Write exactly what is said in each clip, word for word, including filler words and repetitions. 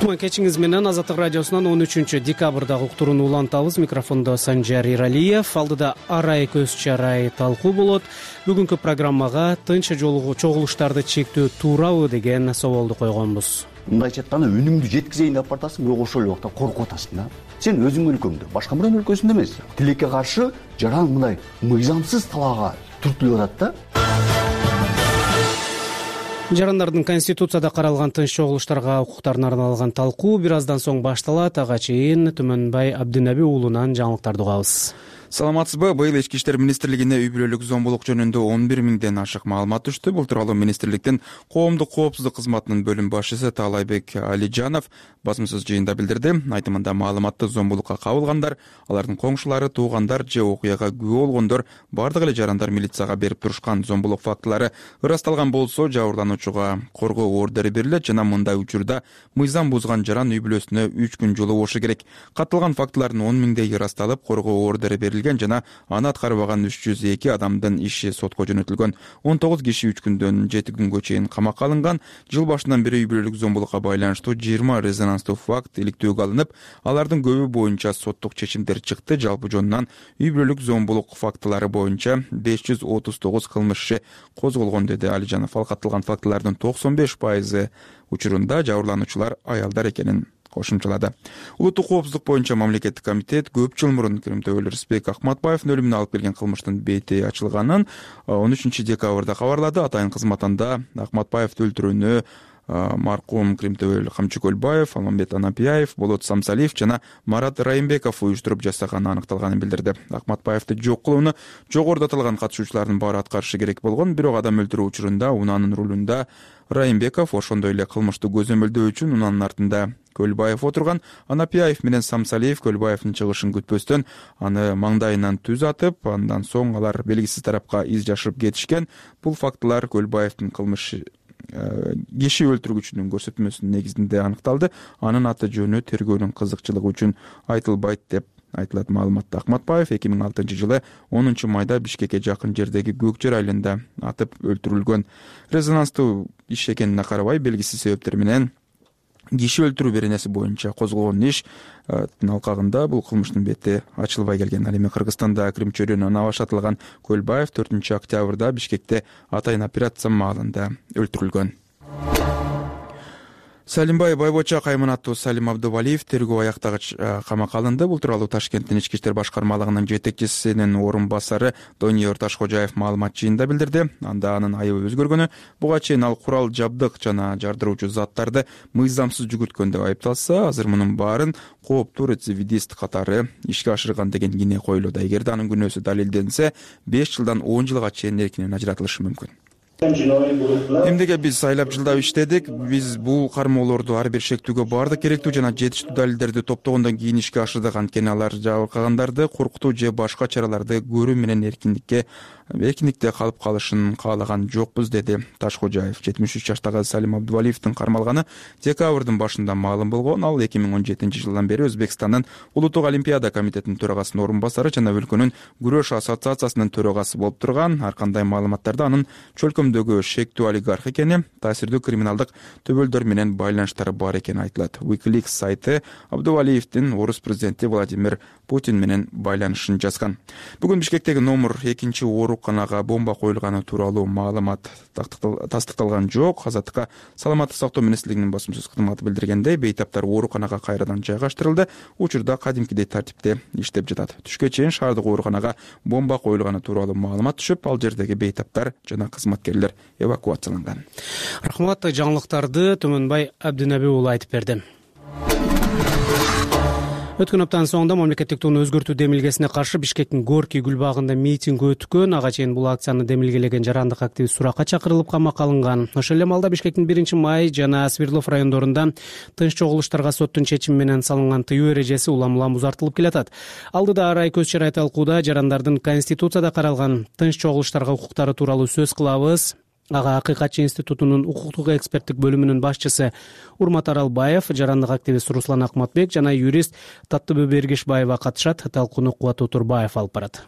кутман кечиңиз менен Азаттык радиосунан он үчүнчү декабрдагы уктурууну улантабыз. Микрофондо Санжар Иралиев. Алдыда арай көз чарай талкуу болот. Бүгүнкү программага тынч чогулуштарды чектөө туурабы деген соолду койгонбуз. Мындайча айтканда үнүңдү жеткизейин деп бартасың, бирок ошол эле убакта коркуп атасың да. Сен өзүңдүн өлкөңдө, башка бирөөнүн өлкөсүндө эмес. Тилекке каршы жаран мындай мыйзамсыз талаага түртүлүп атат да. Жарандардын Конституцияда каралган тынч чогулуштарга укуктарына арналган талкуу бир аздан соң башталат. Ага чейин Түмөнбай Абдынаби уулунан жаңылыктарды угабыз. Саламатсызбы? Быйыл Ички иштер министрлигине үй бүлөлүк зомбулук жөнүндө он бир миңден ашык маалымат түштү. Бул тууралуу министрликтин коомдук коопсуздук кызматынын бөлүм башчысы Таалайбек Алижанов басымсыз жыйында билдирди. Айтымында маалыматты зомбулукка кабылгандар, алардын коңшулары, туугандар же окуяга күбө болгондор бардык эле жарандар милицияга берип турушкан. Зомбулук фактылары ырасталган болсо, жабырлануучуга коргоо ордери берилет жана мындай учурда мыйзам бузган жаран үй бүлөсүнө үч күн жолобошу керек. Катталган фактылардын он миңдей ырасталып, коргоо ордери берилген жана аны аткарбаган үч жүз эки адамдын иши сотко жөнөтүлгөн. он тогуз киши үч күндөн жети күнгө чейин камакка алынган. Жыл башынан бери үй бүлөлүк зомбулукка байланыштуу жыйырма резонанстуу факт иликтөөгө алынып, алардын көбү боюнча соттук чечимдер чыкты. Жалпы жонунан үй бүлөлүк зомбулук фактылары боюнча беш жүз отуз тогуз кылмыш иши козголгон, деди Алижанов. Ал катталган фактылардын токсон беш пайызы учурунда жабырлануучулар аялдар экенин кошумчалады. Улуттук коопсуздук боюнча мамлекеттик комитет көп жыл мурун Кырымтөбөлү Рысбек Акматбаевдин өлүмүнө алып келген кылмыштын бети ачылганын он үчүнчү декабрда кабарлады. Атайын кызматында Акматбаевди өлтүрүүнү маркум Кырымтөбөлү Камчыкөлбаев, Алмамбет Анапияев, Болот Самсалиев жана Марат Райымбеков уюштуруп жасаганы аныкталганын билдирди. Акматбаевди жок кылууну жогоруда аталган катышуучулардын баары аткарышы керек болгон, бирок адам өлтүрүү учурунда унаанын рулунда Райымбеков, ошондой эле кылмышты көзөмөлдөө үчүн унаанын артында Көлбаев отурган. Анапияев менен Самсалиев Көлбаевдин чыгышын күтпөстөн аны маңдайынан түз атып, андан соң алар белгисиз тарапка из жашырып кетишкен. Бул фактылар Көлбаевдин кылмыш киши өлтүргүчүнүн көрсөтмөсүнүн негизинде аныкталды. Анын аты жөнү тергөөнүн кызыкчылыгы үчүн айтылбайт деп айтылат маалыматта. Акматбаев эки миң алтынчы жылы онунчу майда Бишкекке жакын жердеги Көкжер айылында атып өлтүрүлгөн. Резонанстуу иш экенине карабай, белгисиз себептер менен киши өлтүрүү беренеси боюнча козголгон иш алкагында бул кылмыштын бети ачылбай келген. Ал эми Кыргызстанда Крым чөйрөнүнөн башатылган Көлбаев төртүнчү октябрда Бишкекте атайын операция маалында өлтүрүлгөн. Салимбай Байбоча Кайман аттуу Салим Абдувалиев тергөө аяктагыч камакка алынды. Бул тууралуу Ташкенттин ички иштер башкармалыгынын жетекчисинин орун басары Дониер Ташкожаев маалымат жыйында билдирди. Анда анын айыбы өзгөргөнү, буга чейин ал курал жабдык жана жардыруучу заттарды мыйзамсыз жүгүрткөн деп айыпталса, азыр мунун баарын кооптуу рецидивист катары ишке ашырган деген кине коюлууда. Эгерде анын күнөөсү далилденсе, беш жылдан он жылга чейин эркинен ажыратылышы мүмкүн. Эмнеге биз айлап жылдап иштедик? Биз бул кармоолорду ар бир шектүүгө бардык керектүү жана жетиштүү далилдерди топтогондон кийин ишке ашырдык. Анткени алар жабыркагандарды коркутуу же башка чараларды көрүү менен эркиндикке эркиндикте калып калышын каалаган жокпуз, деди Ташкожаев. жетимиш үч жаштагы Салим Абдувалиевдин кармалганы декабрдын башында маалым болгон. Ал эки миң он жетинчи жылдан бери Өзбекстандын Улуттук олимпиада комитетинин төрагасынын орун басары жана өлкөнүн күрөш ассоциациясынын төрагасы болуп турган. Ар кандай маалыматтарда анын чөлкөмдөгү шектүү олигарх экени, таасирдүү криминалдык төбөлдөр менен байланыштары бар экени айтылат. WikiLeaks сайты Абдувалиевдин орус президенти Владимир Путин менен байланышын жазган. Бүгүн Бишкектеги номер экинчи ооруканага бомба коюлганы тууралуу маалымат тастыкталган жок. Азаттыкка саламаттык сактоо министрлигинин басымсыз кызматы билдиргендей, бейтаптар ооруканага кайрадан жайгаштырылды. Учурда кадимкидей тартипте иштеп жатат. Түшкө чейин шаардык ооруканага бомба коюлганы тууралуу маалымат түшүп, ал жердеги бейтаптар жана кызматкерлер эвакуацияланган. Рахмат, жаңылыктарды Түмөнбай Абдынаби уулу айтып берди. Өткөн аптанын соңунда мамлекеттик тууну өзгөртүү демилгесине каршы Бишкектин Горький гүл багында митинг өткөн. Ага чейин бул акцияны демилгелеген жарандык активист суракка чакырылып камакка алынган. Ошол эле малда Бишкектин биринчи май жана Свердлов райондорунда тынч чогулуштарга соттун чечими менен салынган тыюу эрежеси улам-улам узартылып келатат. Алдыда арай көз чарай талкууда жарандардын Конституцияда каралган тынч чогулуштарга укуктары тууралуу сөз кылабыз. Ага Акыйкатчы институтунун укуктук эксперттик бөлүмүнүн башчысы Урмат Аралбаев, жарандык активист Руслан Акматбек жана юрист Таттыбү Бергишбаева катышат. Талкууну Кубат Утурбаев алып барат.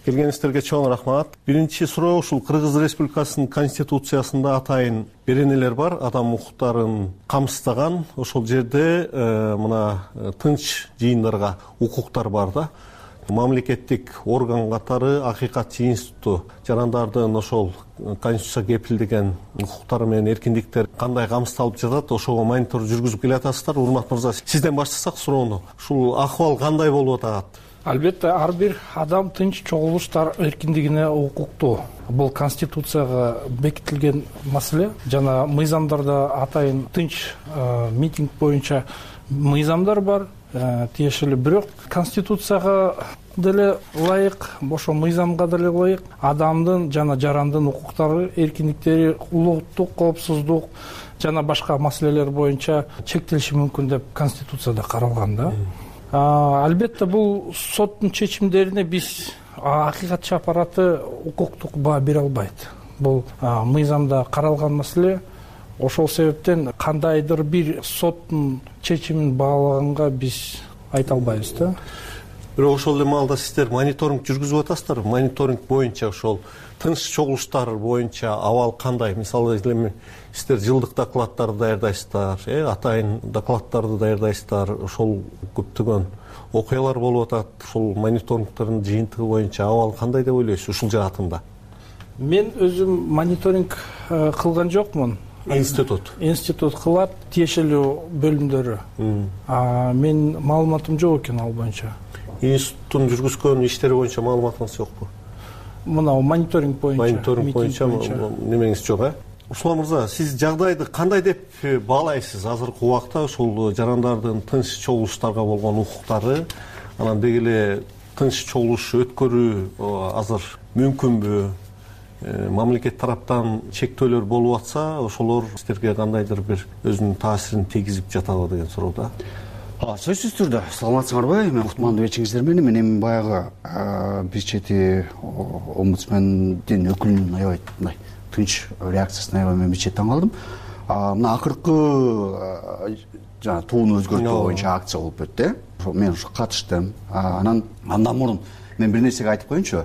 Келгениңиздерге чоң рахмат. Биринчи суроо ушул Кыргыз Республикасынын конституциясында атайын беренелер бар, адам укуктарын камсыздаган. Ошол жерде мына тынч жыйындарга укуктар бар да. Мамлекеттик орган катары Акыйкатчы институту жарандардын ошол конституция кепилдеген укуктары менен эркиндиктер кандай камсыздалып жатат, ошого мониторинг жүргүзүп келатасыздар. Урмат мырза, сизден баштасак суроону. Ушул акыбал кандай болуп атат? Албетте, ар бир адам тынч чогулуштар эркиндигине укуктуу. Бул конституцияга бекитилген маселе. Жана мыйзамдарда атайын тынч митинг боюнча мыйзамдар бар, тиешелүү. Бирок конституцияга деле ылайык, ошо мыйзамга деле ылайык адамдын жана жарандын укуктары, эркиндиктери, улуттук коопсуздук жана башка маселелер боюнча чектелиши мүмкүн деп конституцияда каралган да. Албетте, бул соттун чечимдерине биз акыйкатчы аппараты укуктук баа бере албайт. Бул мыйзамда каралган маселе. Ошол себептен кандайдыр бир соттун чечимин баалаганга биз айта албайбыз да. Бирок ошол эле маалда сиздер мониторинг жүргүзүп атасыздар. Мониторинг боюнча ошол тынч чогулуштар боюнча абал кандай? Мисалы эми сиздер жылдык докладдарды даярдайсыздар, э, атайын докладдарды даярдайсыздар. Ошол көптөгөн окуялар болуп атат. Ошол мониторингтердин жыйынтыгы боюнча абал кандай деп ойлойсуз ушул жаатында? Мен өзүм мониторинг кылган жокмун. Институт. Институт кылат, тиешелүү бөлүмдөрү. Мен маалыматым жок экен ал боюнча. Институттун жүргүзгөн иштери боюнча маалыматыңыз жокпу? Мына мониторинг боюнча. Мониторинг боюнча немеңиз жок, э? Услан мырза, сиз жагдайды кандай деп баалайсыз? Азыркы убакта ушул жарандардын тынч чогулуштарга болгон укуктары, анан деги эле тынч чогулуш өткөрүү азыр мүмкүнбү? Мамлекет тараптан чектөөлөр болуп атса, ошолор сиздерге кандайдыр бир өзүнүн таасирин тийгизип жатабы деген суроо да. Сөзсүз түрдө саламатсыңарбы? Мен уктмандуу эчиңиздер менен мен эми баягы биз чети омбудсмендин өкүлүнүн аябай мындай тынч реакциясына аябай мен бир таң калдым. Мына акыркы жана тууну өзгөртүү боюнча акция болуп өттү. Мен ушу катыштым. Анан андан мурун мен бир нерсеге айтып коеюнчу.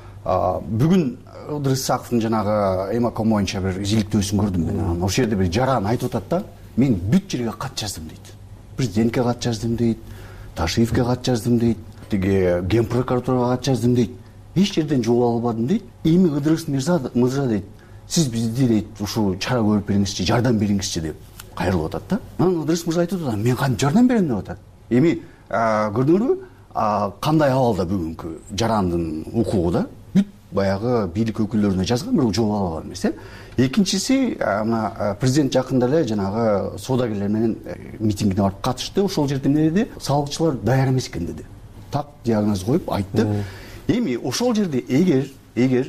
Бүгүн Ыдырыс Исаковдун жанагы Эмаком боюнча бир изиликтөөсүн көрдүм мен. Ошол жерде бир жаран айтып атат да, мен бүт жерге кат жаздым дейт. Президентке кат жаздым дейт, Ташиевке кат жаздым дейт, тиги Ген прокуратурага кат жаздым дейт. Эч жерден жооп албадым дейт. Эми Ыдырыс мырза дейт, сиз бизди дейт ушу чара көрүп бериңизчи, жардам бериңизчи деп кайрылып атат да. Анан Ыдырыс мырза айтып атат, мен кантип жардам берем деп атат. Эми көрдүңөрбү, кандай абалда бүгүнкү жарандын укугу да? Баягы бийлик өкүлдөрүнө жазган, бирок жооп ала алган эмес. Экинчиси, мына президент жакында эле жанагы соодагерлер менен митингине барып катышты. Ошол жерде эмне деди? Салгычылар даяр эмес экен деди. Так диагноз коюп айтты. Эми ошол жерде эгер эгер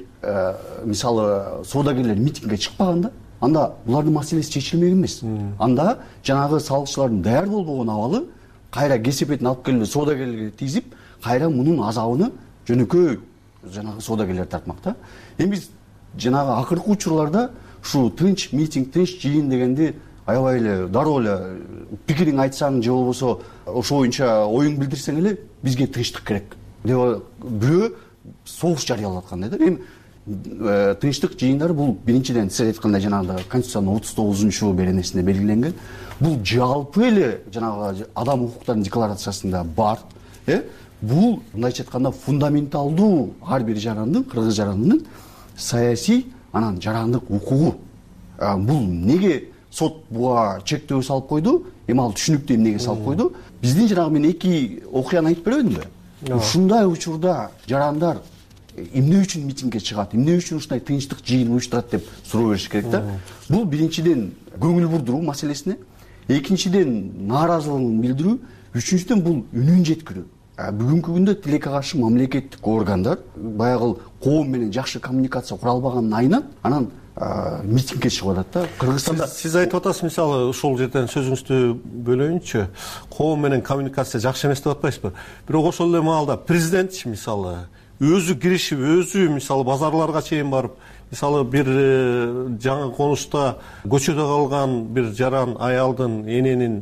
мисалы соодагерлер митингге чыкпаганда, анда булардын маселеси чечилмеген эмес. Анда жанагы салгычылардын даяр болбогон абалы кайра кесепетин алып келип соодагерлерге тийзип, кайра мунун азабын жөнөкөй жанагы соодагерлер тартмак да. Эми биз жанагы акыркы учурларда ушу тынч митинг, тынч жыйын дегенди аябай эле дароо эле пикириң айтсаң же болбосо ошол боюнча оюң билдирсең эле бизге тынчтык керек деп бирөө согуш жарыялап аткандай да. Эми тынчтык жыйындары бул биринчиден сиз айткандай жанагы Конституциянын отуз тогузунчу беренесинде белгиленген. Бул жалпы эле жанагы адам укуктарынын декларациясында бар, э? Бул мындайча айтканда фундаменталдуу ар бир жарандын, кыргыз жарандынын саясий анан жарандык укугу. Бул неге сот буга чектөө салып койду? Эми ал түшүнүктүү эмнеге салып койду? Биздин жанагы мен эки окуяны айтып беребидимби? Ушундай учурда жарандар эмне үчүн митингге чыгат, эмне үчүн ушундай тынчтык жыйын уюштурат деп суроо бериш керек да. Бул биринчиден көңүл бурдуруу маселесине, экинчиден нааразылыгын билдирүү, үчүнчүдөн бул үнүн жеткирүү. Бүгүнкү күндө тилекке каршы мамлекеттик органдар баягы коом менен жакшы коммуникация кура албаганын айынан анан митингге чыгып атат да. Кыргызстанда сиз айтып атасыз, мисалы ушул жерден сөзүңүздү бөлөйүнчү, коом менен коммуникация жакшы эмес деп атпайсызбы? Бирок ошол эле маалда президент мисалы өзү киришип, өзү мисалы базарларга чейин барып, мисалы бир жаңы конушта көчөдө калган бир жаран аялдын эненин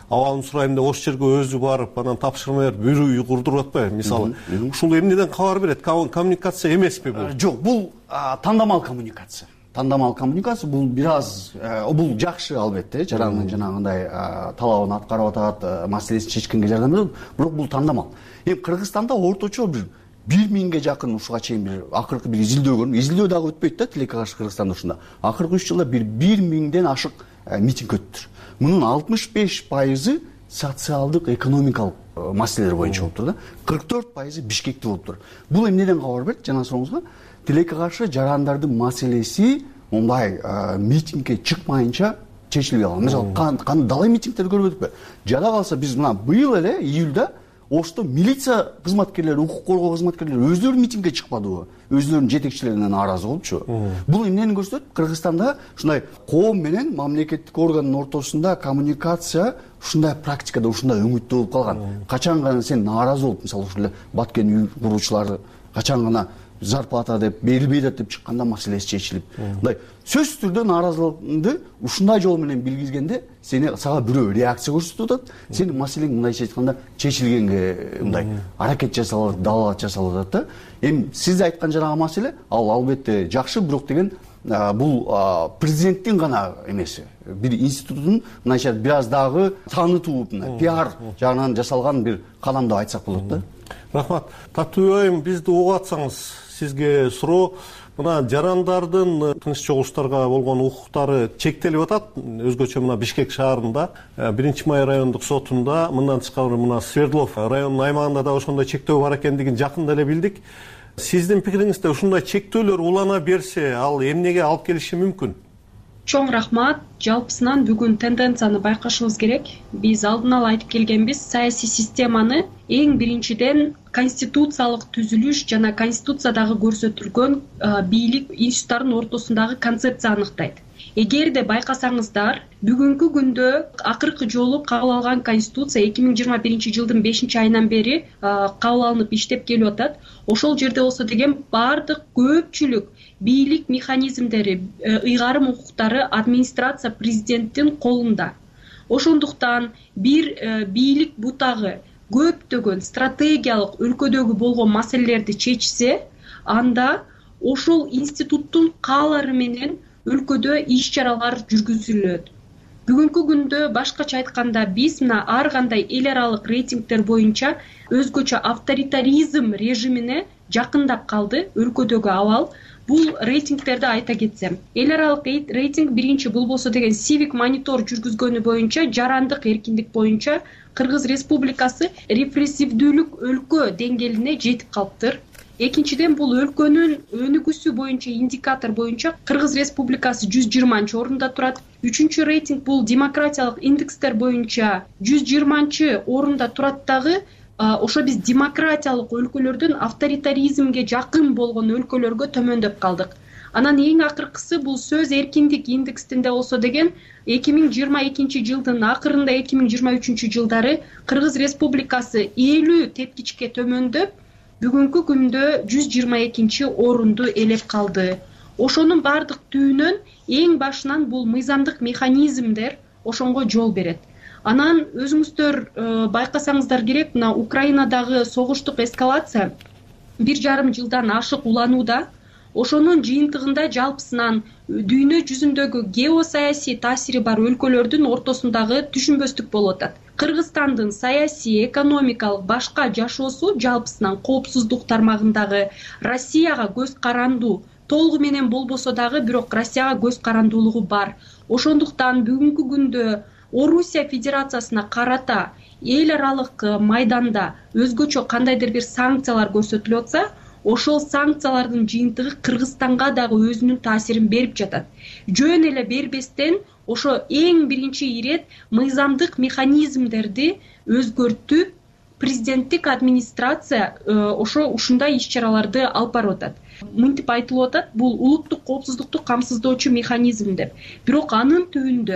абалын сурайм деп ош жерге өзү барып анан тапшырма берип үй үй курдуруп атпайбы мисалы. Ушул эмнеден кабар берет? Коммуникация эмеспи бул? Жок, бул тандамал коммуникация. Тандамал коммуникация бул бир аз бул жакшы албетте, жарандын жанагындай талабын аткарып атат, маселесин чечкенге жардам берет, бирок бул тандамал. Эми Кыргызстанда орточо бир бир миңге жакын ушуга чейин бир акыркы бир изилдөө көрдүм. Изилдөө дагы өтпөйт да тилекке каршы Кыргызстанда ушунда. Акыркы үч жылда бир бир миңден ашык митинг өттүр. Мунун алтымыш беш пайызы социалдык, экономикалык маселелер боюнча болуптур да. кырк төрт пайызы Бишкекте болуптур. Бул эмнеден кабар берет? Жана сурооңузга тилекке каршы жарандардын маселеси мындай митингге чыкмайынча чечилбей калган. Мисалы, кандай далай митингтерди көрбөдүкпү? Жада калса биз мына быйыл эле июлда Ошто милиция кызматкерлери, укук коргоо кызматкерлери өздөрү митингге чыкпадыбы? Өздөрүнүн жетекчилеринен нааразы болупчу. Бул эмнени көрсөтөт? Кыргызстанда ушундай коом менен мамлекеттик органдын ортосунда коммуникация ушундай практикада ушундай өңүттүү болуп калган. Качан гана сен нааразы болуп, мисалы ушул Баткен үй куруучулары качан гана зарплата деп берилбей атат деп чыкканда маселеси чечилип. Мындай сөзсүз түрдө нааразылыгыңды ушундай жол менен билгизгенде сени сага бирөө реакция көрсөтүп атат. Сенин маселең мындайча айтканда чечилгенге мындай аракет жасалып, далалат жасалып атат да. Эми сиз айткан жанагы маселе ал албетте жакшы, бирок деген бул президенттин гана эмеси. Бир институттун мындайча бир аз дагы таанытууп, пиар жагынан жасалган бир кадам деп айтсак болот да. Рахмат. Таттуу айым, бизди угуп атсаңыз, сизге суроо, мына жарандардын тынч чогулуштарга болгон укуктары чектелип атат. Өзгөчө мына Бишкек шаарында, биринчи май райондук сотунда, мындан тышкары мына Свердлов районунун аймагында да ошондой чектөө бар экендигин жакында эле билдик. Сиздин пикириңизде ушундай чектөөлөр улана берсе, ал эмнеге алып келиши мүмкүн? Чоң рахмат. Жалпысынан бүгүн тенденцияны байкашыбыз керек. Биз алдын ала айтып келгенбиз, саясий системаны эң биринчиден конституциялык түзүлүш жана конституциядагы көрсөтүлгөн бийлик институттарынын ортосундагы концепция аныктайт. Эгерде байкасаңыздар, бүгүнкү күндө акыркы жолу кабыл алган конституция эки миң жыйырма биринчи жылдын бешинчи айынан бери кабыл алынып иштеп келип атат. Ошол жерде болсо деген бардык көпчүлүк бийлик механизмдери, ыйгарым укуктары администрация президенттин колунда. Ошондуктан бир бийлик бутагы көптөгөн стратегиялык өлкөдөгү болгон маселелерди чечсе, анда ошол институттун каалары менен өлкөдө иш чаралар жүргүзүлөт. Бүгүнкү күндө башкача айтканда биз мына ар кандай эл аралык рейтингдер боюнча өзгөчө авторитаризм режимине жакындап калды өлкөдөгү абал. Бул рейтингтерди айта кетсем, эл аралык рейтинг биринчи бул болсо деген Civic Monitor жүргүзгөнү боюнча жарандык эркиндик боюнча Кыргыз Республикасы репрессивдүүлүк өлкө деңгээлине жетип калыптыр. Экинчиден бул өлкөнүн өнүгүүсү боюнча индикатор боюнча Кыргыз Республикасы жүз жыйырманчы орунда турат. Үчүнчү рейтинг бул демократиялык индекстер боюнча жүз жыйырманчы орунда турат дагы. Ошо биз демократиялык өлкөлөрдөн авторитаризмге жакын болгон өлкөлөргө төмөндөп калдык. Анан эң акыркысы бул сөз эркиндик индексинде болсо деген эки миң жыйырма экинчи жылдын акырында эки миң жыйырма үчүнчү жылдары Кыргыз Республикасы элүү тепкичке төмөндөп, бүгүнкү күндө жүз жыйырма экинчи орунду ээлеп калды. Ошонун бардык түбүнөн эң башынан бул мыйзамдык механизмдер ошонго жол берет. Анан өзүңүздөр байкасаңыздар керек, мына Украинадагы согуштук эскалация бир жарым жылдан ашык уланууда. Ошонун жыйынтыгында жалпысынан дүйнө жүзүндөгү геосаясий таасири бар өлкөлөрдүн ортосундагы түшүнбөстүк болуп атат. Кыргызстандын саясий, экономикалык башка жашоосу жалпысынан коопсуздук тармагындагы Россияга көз карандуу, толугу менен болбосо дагы бирок Россияга көз карандуулугу бар. Ошондуктан бүгүнкү күндө Орусия Федерациясына карата эл аралык майданда өзгөчө кандайдыр бир санкциялар көрсөтүлүп атса, ошол санкциялардын жыйынтыгы Кыргызстанга дагы өзүнүн таасирин берип жатат. Жөн эле бербестен ошо эң биринчи ирет мыйзамдык механизмдерди өзгөртүп, президенттик администрация ошо ушундай иш чараларды алып барып атат. Мынтип айтылып атат, бул улуттук коопсуздукту камсыздоочу механизм деп. Бирок анын түбүндө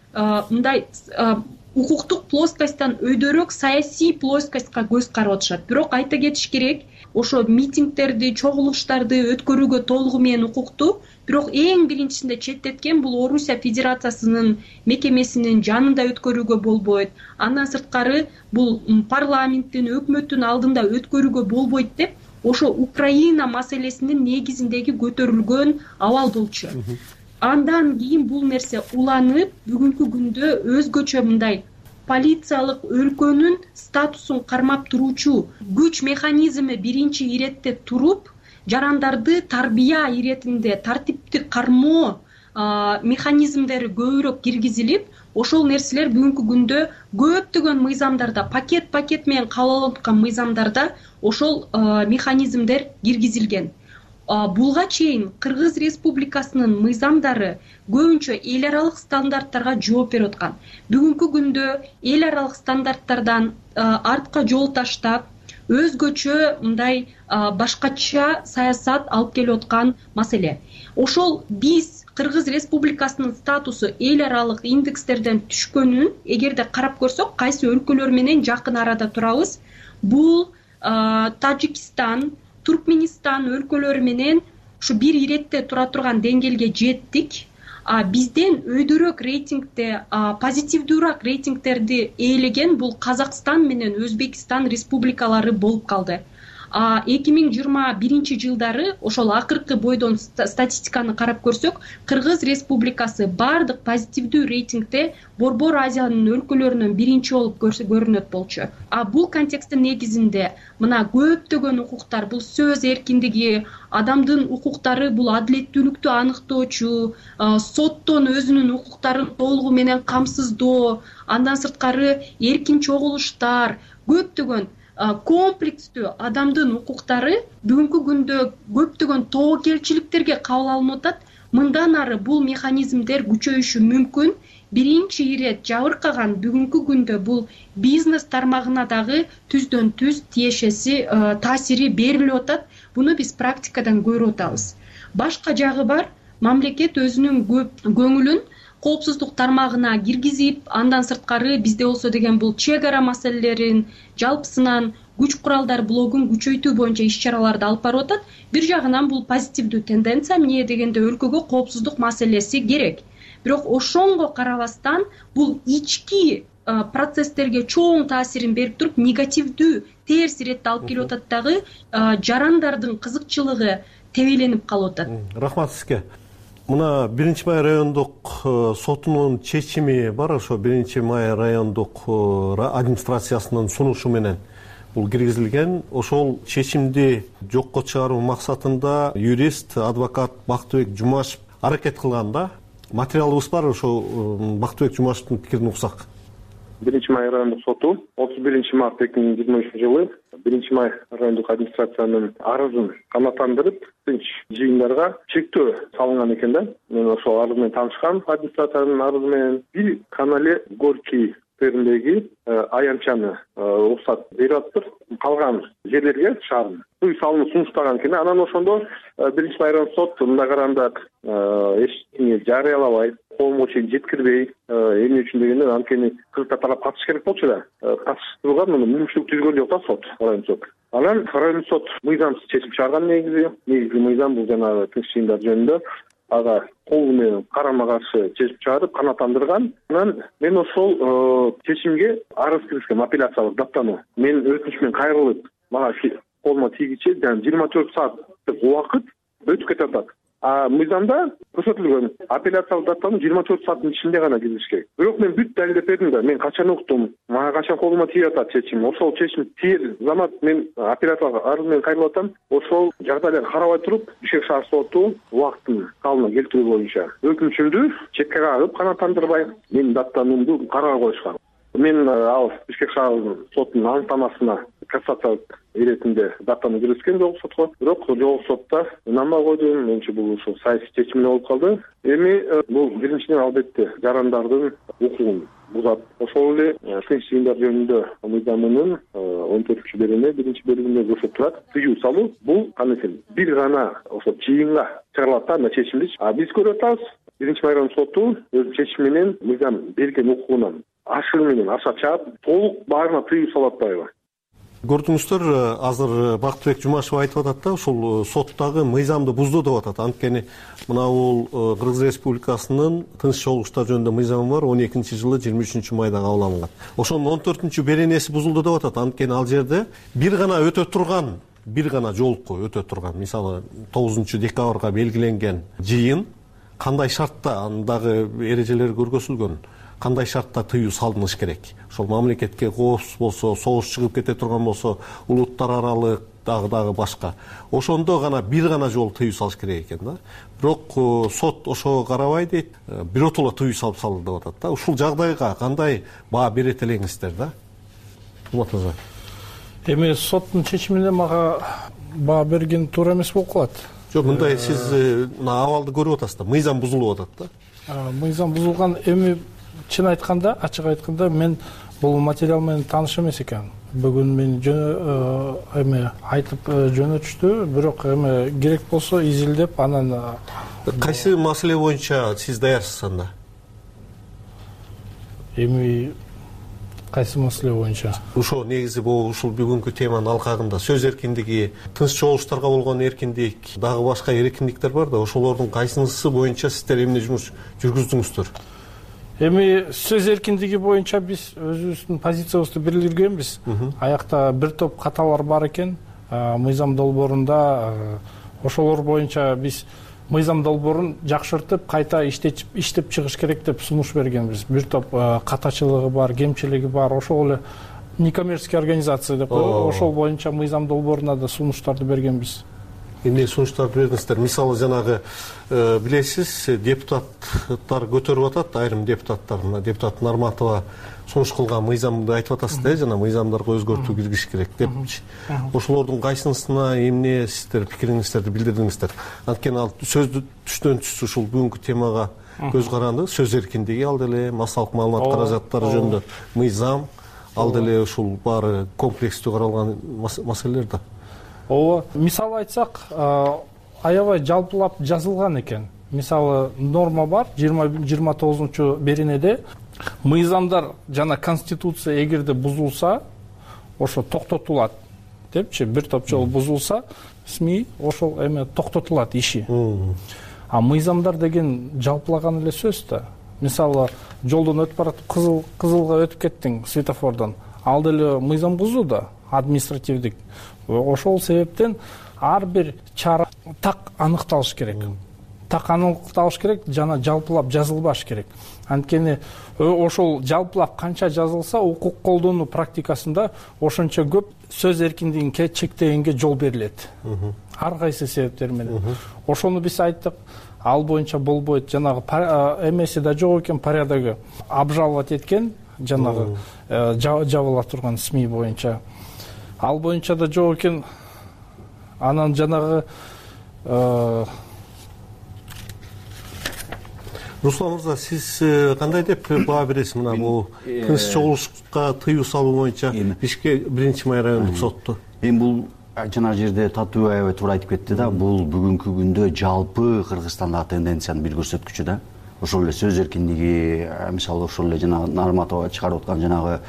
мындай укуктук плоскостьтан өйдөрөөк саясий плоскостька көз карап атышат. Бирок айта кетиш керек, ошо митингдерди, чогулуштарды өткөрүүгө толугу менен укуктуу. Бирок эң биринчисинде четтеткен бул Орусия Федерациясынын мекемесинин жанында өткөрүүгө болбойт. Андан сырткары бул парламенттин, өкмөттүн алдында өткөрүүгө болбойт деп ошо Украина маселесинин негизиндеги көтөрүлгөн абал болчу. Андан кийин бул нерсе уланып, бүгүнкү күндө өзгөчө мындай полициялык өлкөнүн статусун кармап туруучу күч механизми биринчи иретте туруп, жарандарды тарбия иретинде тартиптик кармоо механизмдери көбүрөөк киргизилип, ошол нерселер бүгүнкү күндө көптөгөн мыйзамдарда, пакет-пакет менен кабыл алынып аткан мыйзамдарда ошол механизмдер киргизилген. Булга чейин Кыргыз Республикасынын мыйзамдары көбүнчө эл аралык стандарттарга жооп берип аткан. Бүгүнкү күндө эл аралык стандарттардан артка жол таштап, өзгөчө мындай башкача саясат алып келип аткан маселе. Ошол биз Кыргыз Республикасынын статусу эл аралык индекстерден түшкөнүн эгерде карап көрсөк, кайсы өлкөлөр менен жакын арада турабыз? Бул Тажикстан, Туркменистан өлкөлөрү менен ушу бир иретте тура турган деңгээлге жеттик. Бизден өйдөрөөк рейтингде, позитивдүүрөөк рейтингтерди ээлеген бул Казакстан менен Өзбекстан республикалары болуп калды. эки миң жыйырма биринчи жылдары ошол акыркы бойдон статистиканы карап көрсөк, Кыргыз Республикасы бардык позитивдүү рейтингде Борбор Азиянын өлкөлөрүнөн биринчи болуп көрүнөт болчу. А бул контексттин негизинде мына көптөгөн укуктар, бул сөз эркиндиги, адамдын укуктары, бул адилеттүүлүктү аныктоочу, соттон өзүнүн укуктарын толугу менен камсыздоо, андан сырткары эркин чогулуштар, көптөгөн комплекстүү адамдын укуктары бүгүнкү күндө көптөгөн тобокелчиликтерге кабыл алынып атат. Мындан ары бул механизмдер күчөйүшү мүмкүн. Биринчи ирет жабыркаган бүгүнкү күндө бул бизнес тармагына дагы түздөн түз тиешеси таасири берилип атат. Буну биз практикадан көрүп атабыз. Башка жагы бар, мамлекет өзүнүн көңүлүн коопсуздук тармагына киргизип, андан сырткары бизде болсо деген бул чек ара маселелерин, жалпысынан күч куралдар блогун күчөйтүү боюнча иш-чараларды алып барып атат. Бир жагынан бул позитивдүү тенденция, эмне дегенде өлкөгө коопсуздук маселеси керек. Бирок ошонго карабастан бул ички процесстерге чоң таасирин берип туруп, негативдүү терс иретти алып келип атат дагы, жарандардын кызыкчылыгы тебеленип калып атат. Рахмат сизге. Мына биринчи май райондук сотунун чечими бар, ошо биринчи май райондук администрациясынын сунушу менен бул киргизилген. Ошол чечимди жокко чыгаруу максатында юрист, адвокат Бактыбек Жумашев аракет кылган да. Материалыбыз бар, ошо Бактыбек Жумашевдин пикирин уксак. биринчи май райондук соту отуз биринчи март эки миң жыйырма үчүнчү жылы биринчи май райондук администрациянын арызын канааттандырып, тынч жыйындарга чектөө салынган экен да. Мен ошол арыз менен таанышкам, администрациянын арызы менен. Бир канале Горький сквериндеги аянтчаны уруксат берип атыптыр. Калган жерлерге шаардын үй салынып сунуштаган экен. Анан ошондо биринчи май райондук сот мындай караганда эчтеке жарыялабай, коомго чейин жеткирбей, эмне үчүн дегенде анткени кыргыздар тарап катыш керек болчу да. Катышууга муну мүмкүнчүлүк түзгөн жок да сот, райондук сот. Анан райондук сот мыйзамсыз чечим чыгарган негизи, негизги мыйзам бул жанагы тынч жыйындар жөнүндө ага кол менен карама каршы чечим чыгарып канааттандырган. Анан мен ошол чечимге арыз киргизгем, апелляциялык даттануу. Мен өтүнүч менен кайрылып, мага колума тийгиче жыйырма төрт сааттык убакыт өтүп кетип атат. А мыйзамда көрсөтүлгөн апелляциялык даттануу жыйырма төрт сааттын ичинде гана киргизиш керек. Бирок мен бүт далилдеп бердим да, мен качан уктум, мага качан колума тийип атат чечим. Ошол чечим тиер замат мен апелляциялык арыз менен кайрылып атам. Ошол жагдайларды карабай туруп, Бишкек шаар соту убакытын калыбына келтирүү боюнча өкүнчүмдү четке кагып канааттандырбай, менин даттануумду карабай коюшкан. Мен ал Бишкек шаар сотунун аныктамасына кассациялык иретинде даттануу киргизген жогу сотко. Бирок жогу сотто ынанбай койдум. Менчи бул ушул саясий чечим болуп калды. Эми бул биринчиден албетте жарандардын укугун бузат. Ошол эле тынч жыйындар жөнүндө мыйзамынын он төртүнчү берене биринчи бөлүгүндө көрсөтүп турат. Тыюу салуу бул кандай десем, бир гана ошо жыйынга чыгарылат да, мына чечимди. А биз көрүп атабыз, биринчи май райондук соту өз чечими менен мыйзам берген укугунан ашыгы менен аша чаап толук баарына тыюу салып атпайбы? Көрдүңүздөр, азыр Бактыбек Жумашев айтып атат да, ушул соттагы мыйзамды бузду деп атат. Анткени мына бул Кыргыз Республикасынын тынч чогулуштар жөнүндө мыйзамы бар, он экинчи жылы жыйырма үчүнчү майда кабыл алынган. Ошонун он төртүнчү беренеси бузулду деп атат. Анткени ал жерде бир гана өтө турган, бир гана жолку өтө турган, мисалы тогузунчу декабрга белгиленген жыйын кандай шартта, андагы эрежелер көргөзүлгөн, кандай шартта тыюу салыныш керек. Ошол мамлекетке коопсуз болсо, согуш чыгып кете турган болсо, улуттар аралык дагы дагы башка. Ошондо гана бир гана жол тыюу салыш керек экен да. Бирок сот ошого карабай дейт, биротоло тыюу салып салды деп атат да. Ушул жагдайга кандай баа берет элеңиздер да? Умат мырза. Эми соттун чечимине мага баа берген туура эмес болуп калат. Жок, мындай сиз мына абалды көрүп атасыз да, мыйзам бузулуп атат да. Мыйзам бузулган, эми чын айтканда, ачык айтканда мен бул материал менен тааныш эмес экен. Бүгүн мен эми айтып жөнөтүштү, бирок эми керек болсо изилдеп анан кайсы маселе боюнча сиз даярсыз анда? Эми кайсы маселе боюнча? Ошо негизи бул ушул бүгүнкү теманын алкагында сөз эркиндиги, тынч чогулуштарга болгон эркиндик, дагы башка эркиндиктер бар да, ошолордун кайсынысы боюнча сиздер эмне жумуш жүргүздүңүздөр? Эми сөз эркиндиги боюнча биз өзүбүздүн позициябызды билдиргенбиз. Аякта бир топ каталар бар экен, мыйзам долбоорунда. Ошолор боюнча биз мыйзам долбоорун жакшыртып, кайта иштеп иштеп чыгыш керек деп сунуш бергенбиз. Бир топ катачылыгы бар, кемчилиги бар, ошол эле некоммерческий организация деп коебуз. Ошол боюнча мыйзам долбооруна да сунуштарды бергенбиз. Эмне сунуштарды бердиңиздер? Мисалы жанагы билесиз, депутаттар көтөрүп атат, айрым депутаттар, мына депутат Нарматова сунуш кылган мыйзамды айтып атасыз да, жана мыйзамдарга өзгөртүү киргизиш керек депчи. Ошолордун кайсынысына эмне сиздер пикириңиздерди билдирдиңиздер? Анткени ал сөздү түштөн түз ушул бүгүнкү темага көз каранды, сөз эркиндиги, ал деле массалык маалымат каражаттары жөнүндө мыйзам, ал деле ушул баары комплекстүү каралган маселелер да. Ооба, мисалы айтсак, аябай жалпылап жазылган экен. Мисалы норма бар, жыйырма тогузунчу беренеде мыйзамдар жана конституция эгерде бузулса, ошо токтотулат депчи, бир топ жол бузулса, СМИ ошол эме токтотулат иши. А мыйзамдар деген жалпылаган эле сөз да. Мисалы жолдон өтүп баратып, кызыл кызылга өтүп кеттиң светофордон. Ал деле мыйзам бузуу да, административдик. Ошол себептен ар бир чара так аныкталыш керек. Так аныкталыш керек, жана жалпылап жазылбаш керек. Анткени ошол жалпылап канча жазылса, укук колдонуу практикасында ошончо көп сөз эркиндигин чектегенге жол берилет. Ар кайсы себептер менен. Ошону биз айттык, ал боюнча болбойт. Жанагы эмеси да жок экен, порядогу обжаловать эткен, жанагы жабыла турган СМИ боюнча. Ал боюнча да жок экен. Анан жанагы Руслан мырза, сиз кандай деп баа бересиз мына бул тынч чогулушка тыюу салуу боюнча Бишкек биринчи май райондук сотту? Эми бул жана жерде Татуу аябай туура айтып кетти да, бул бүгүнкү күндө жалпы Кыргызстандагы тенденциянын бир көрсөткүчү да. Ошол эле сөз эркиндиги, мисалы ошол эле жана Нарматова чыгарып аткан жанагы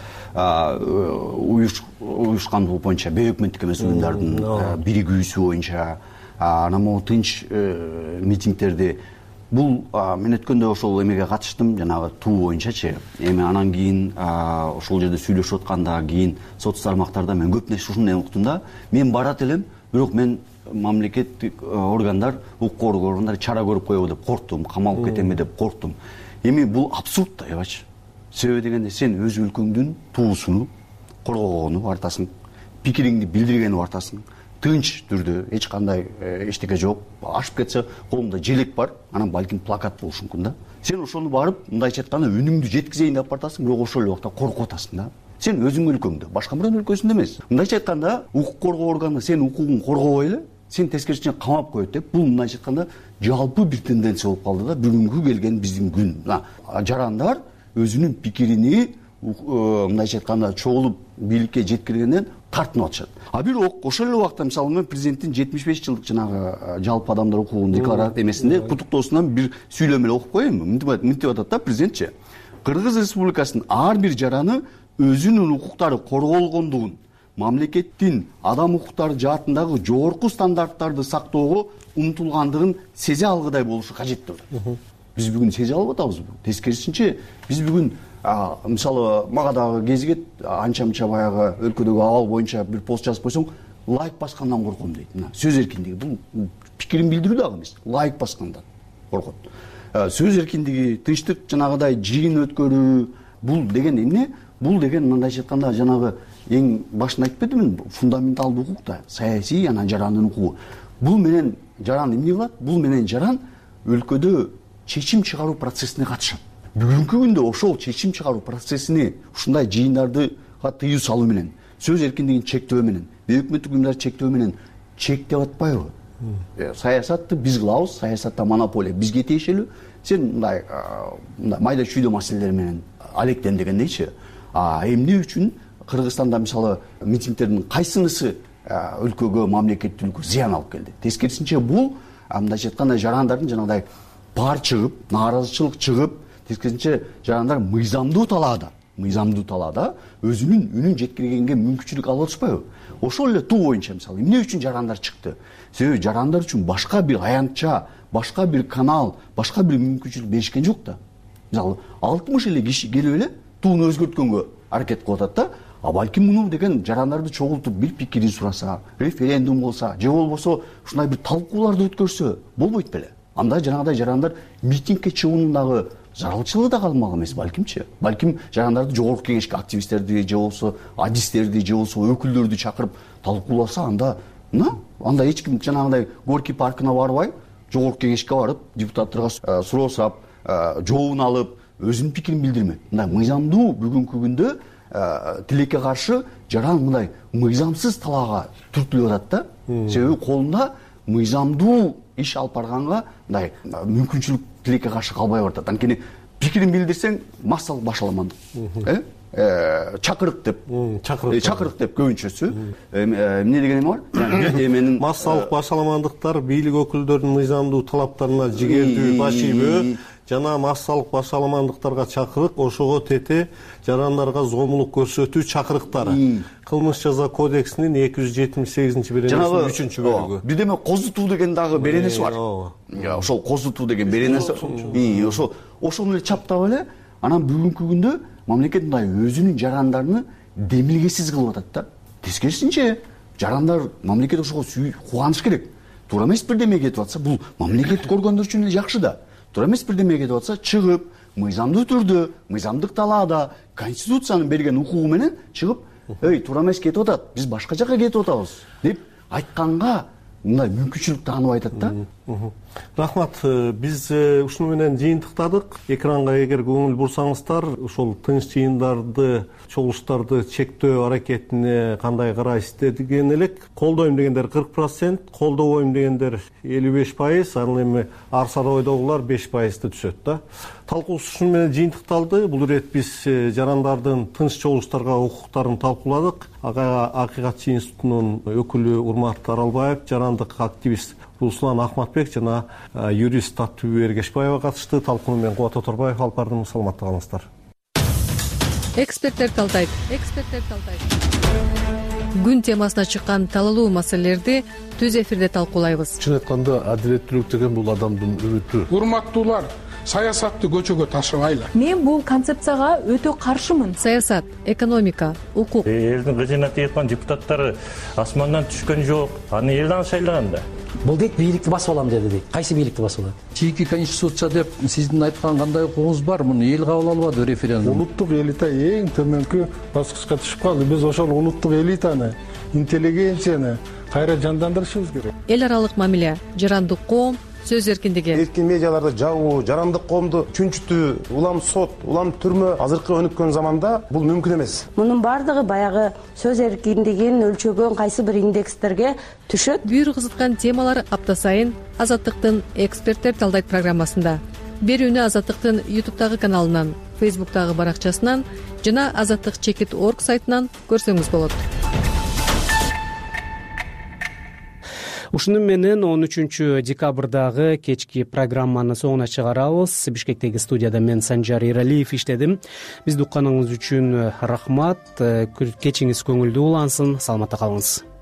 уюшкандуу боюнча бейөкмөттүк эмес уюмдардын биригүүсү боюнча, анан могу тынч митингдерди бул мен өткөндө ошол эмеге катыштым, жанагы туу боюнчачы. Эми анан кийин ошол жерде сүйлөшүп атканда кийин сот тармактарда мен көп нерсе ушундай уктум да. Мен барат элем, бирок мен мамлекеттик органдар, укук органдар чара көрүп коебу деп корктум, камалып кетемби деп корктум. Эми бул абсурд да, эбачы. Себеби дегенде сен өз өлкөңдүн туусуну коргогону бартасың, пикириңди билдиргени бартасың, тынч түрдө эч кандай эчтеке жок. Ашып кетсе колумда желек бар, анан балким плакат болушу мүмкүн да. Сен ошону барып, мындайча айтканда үнүңдү жеткизейин деп бартасың, бирок ошол эле убакта коркуп атасың да. Сен өзүң өлкөңдө, башка бирөөнүн өлкөсүндө эмес. Мындайча айтканда, укук коргоо органы сен укугуң коргобой эле, сен тескерисинче камап коет деп, бул мындайча айтканда жалпы бир тенденция болуп калды да, бүгүнкү келген биздин күн. Жарандар өзүнүн пикирини мындайча айтканда чогулуп бийликке жеткиргенден тартынып атышат. А бирок ошол эле убакта мисалы мен президенттин жетимиш беш жылдык жанагы жалпы адамдар укугунун декларация эмесинде куттуктоосунан бир сүйлөмө эле окуп коеюнбу. Мынтип атат да президентчи: Кыргыз Республикасынын ар бир жараны өзүнүн укуктары корголгондугун, мамлекеттин адам укуктары жаатындагы жогорку стандарттарды сактоого умтулгандыгын сезе алгыдай болушу кажет деп атат. Биз бүгүн сезе алып атабызбы? Тескерисинче биз бүгүн мисалы мага дагы кезигет, анча мынча баягы өлкөдөгү абал боюнча бир пост жазып койсоң, лайк баскандан корком дейт. Мына сөз эркиндиги бул пикирин билдирүү дагы эмес, лайк баскандан коркот. Сөз эркиндиги, тынчтык, жанагыдай жыйын өткөрүү, бул деген эмне? Бул деген мындайча айтканда жанагы эң башында айтып бердимин, фундаменталдуу укук да, саясий анан жарандын укугу. Бул менен жаран эмне кылат? Бул менен жаран өлкөдө чечим чыгаруу процессине катышат. Бүгүнкү күндө ошол чечим чыгаруу процессини ушундай жыйындарга тыюу салуу менен, сөз эркиндигин чектөө менен, өкмөттүк уюмдарды чектөө менен чектеп атпайбы? Саясатты биз кылабыз, саясатта монополия бизге тиешелүү. Сен мындай мындай майда чүйдө маселелер менен алектен дегендейчи. А эмне үчүн Кыргызстанда мисалы митингдердин кайсынысы өлкөгө, мамлекеттүүлүккө зыян алып келди? Тескерисинче бул мындайча айтканда жарандардын жанагыдай бар чыгып, нааразычылык чыгып, тескерисинче жарандар мыйзамдуу талаада, мыйзамдуу талаада өзүнүн үнүн жеткиргенге мүмкүнчүлүк алып атышпайбы? Ошол эле туу боюнча мисалы эмне үчүн жарандар чыкты? Себеби жарандар үчүн башка бир аянтча, башка бир канал, башка бир мүмкүнчүлүк беришкен жок да. Мисалы алтымыш эле киши келип эле тууну өзгөрткөнгө аракет кылып атат да. А балким муну деген жарандарды чогултуп бир пикирин сураса, референдум болса, же болбосо ушундай бир талкууларды өткөрсө болбойт беле? Анда жанагыдай жарандар митингке чыгуунун дагы зарылчылыгы да калмак эмес балкимчи. Балким жарандарды жогорку кеңешке активисттерди же болбосо адистерди же болбосо өкүлдөрдү чакырып талкууласа, анда мына анда эч ким жанагыдай Горький паркына барбай, жогорку кеңешке барып, депутаттарга суроосап, жообун алып, өзүнүн пикирин билдирмек. Мындай мыйзамдуу бүгүнкү күндө тилекке каршы жаран мындай мыйзамсыз талаага түртүлүп атат да. Себеби колунда мыйзамдуу иш алып барганга мындай мүмкүнчүлүк тилекке каршы калбай баратат. Анткени пикирин билдирсең массалык башаламандык, э чакырык деп, чакырык чакырык деп көбүнчөсү эмне деген бар? Эменин массалык башаламандыктар бийлик өкүлдөрүнүн мыйзамдуу талаптарына жигердүү баш ийбөө жана массалык башаламандыктарга чакырык, ошого тете жарандарга зомулук көрсөтүү чакырыктары. Кылмыш жаза кодексинин эки жүз жетимиш сегизинчи беренесинин үчүнчү бөлүгү. Бирдеме козутуу деген дагы беренеси бар. Ошол козутуу деген беренеси. Ошол ошону эле чаптап эле анан бүгүнкү күндө мамлекет мындай өзүнүн жарандарын демилгесиз кылып атат да. Тескерисинче жарандар мамлекет ошого кубаныш керек. Туура эмес бирдеме кетип атса, бул мамлекет көргөндөр үчүн эле жакшы да. Туура эмес бирдеме кетип атса, чыгып, мыйзамдуу түрдө, мыйзамдык талаада, конституциянын берген укугу менен чыгып, "Эй, туура эмес кетип атат, биз башка жака кетип атабыз" деп айтканга мындай мүмкүнчүлүк таанып айтат да. Рахмат, биз ушуну менен жыйынтыктадык. Экранга эгер көңүл бурсаңыздар, ошол тынч жыйындарды, чогулуштарды чектөө аракетине кандай карайсыз деген элек. Колдойм дегендер кырк процент, колдобойм дегендер элүү беш пайыз, анан эми ар сарайдагылар беш пайызды түшөт да. Талкуубуз ушуну менен жыйынтыкталды. Бул ирет биз жарандардын тынч чогулуштарга укуктарын талкууладык. Ага Акыйкатчы институтунун өкүлү Урмат Аралбаев, жарандык активист Руслан Ахматбек жана юрист Таттыбү Эргешбаева катышты. Талкууну мен Кубат Оторбаев алып бардым. Саламатта калыңыздар. Эксперттер талдайт. Эксперттер талдайт. Күн темасына чыккан талалуу маселелерди түз эфирде талкуулайбыз. Чын айтканда, адилеттүүлүк деген бул адамдын үмүтү. Урматтуулар, саясатты көчөгө ташыбайлы. Мен бул концепцияга өтө каршымын. Саясат, экономика, укук. Элдин кыжына тийип депутаттары асмандан түшкөн жок. Аны эл аны шайлаган да. Бул дейт бийликти басып алам деди дейт. Кайсы бийликти басып алат? Чийки конституция деп сиздин айткан кандай укугуңуз бар? Муну эл кабыл албады референдум. Улуттук элита эң төмөнкү баскычка түшүп калды. Биз ошол улуттук элитаны, интеллигенцияны кайра жандандырышыбыз керек. Эл аралык мамиле, жарандык коом, сөз эркиндиги. Эркин медиаларды жабуу, жарандык коомду чүнчүтүү, улам сот, улам түрмө азыркы өнүккөн заманда бул мүмкүн эмес. Мунун бардыгы баягы сөз эркиндигин өлчөгөн кайсы бир индекстерге түшөт. Бүйүр кызыткан темалар апта сайын Азаттыктын эксперттер талдайт программасында. Берүүнү Азаттыктын ютубтагы каналынан, фейсбуктагы баракчасынан жана азаттык чекит точка орг сайтынан көрсөңүз болот. ушуну менен он үчүнчү декабрдагы кечки программаны соңуна чыгарабыз. Бишкектеги студияда мен Санжар Эралиев иштедим. Бизди укканыңыз үчүн рахмат. Кечиңиз көңүлдүү улансын. Саламатта калыңыз.